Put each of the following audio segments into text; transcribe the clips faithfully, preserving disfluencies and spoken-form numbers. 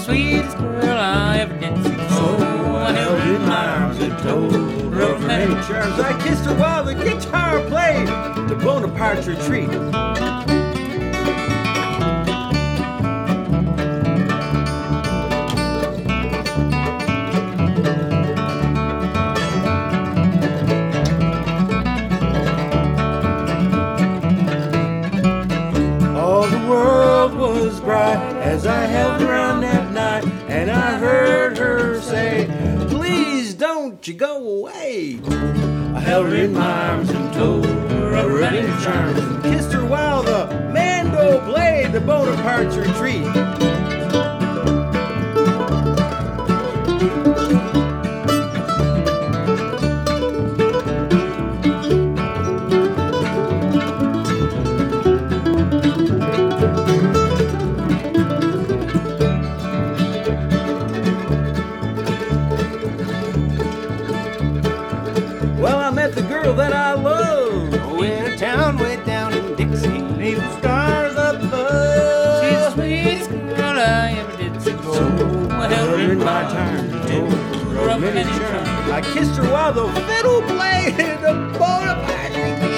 sweetest girl I ever did see. So I held her in my arms and told her of many charms. I kissed her while the guitar played the Bonaparte Retreat. All the world was bright as I held her on that night, and I heard her say, please don't you go away. I held her in my arms and told her of her many charms, and kissed her while the mando played the Bonaparte's Retreat. Well, I met the girl that I love Oh, in a town way down in Dixie, beneath the stars above. She's the sweetest girl I ever did see. So I held her in my arms and told her of many charms. I kissed her while the fiddle played the Bonaparte Retreat.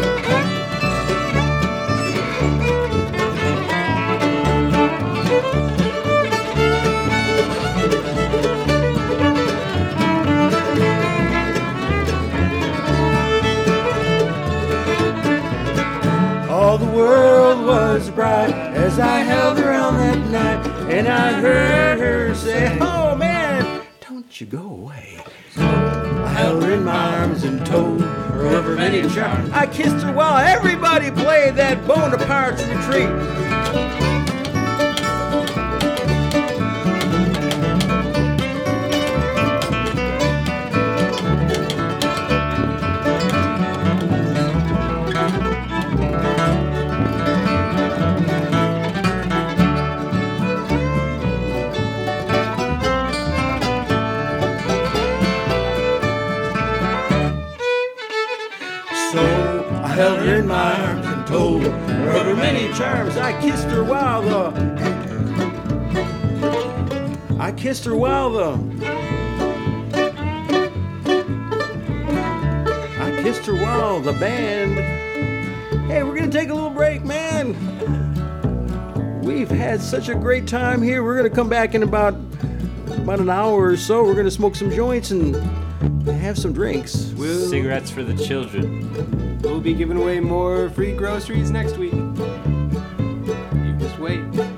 All the world was bright as I held her on that night, and I heard her say, oh man, don't you go away. I held her in my arms and told her of her many charms. I kissed her while everybody played that Bonaparte's Retreat. So I held her in my arms and told her of her many charms. I kissed her while the I kissed her while the I kissed her while the band. Hey, we're gonna take a little break, man. We've had such a great time here. We're gonna come back in about about an hour or so. We're gonna smoke some joints and have some drinks. We'll, Cigarettes for the children. we'll be giving away more free groceries next week. You just wait.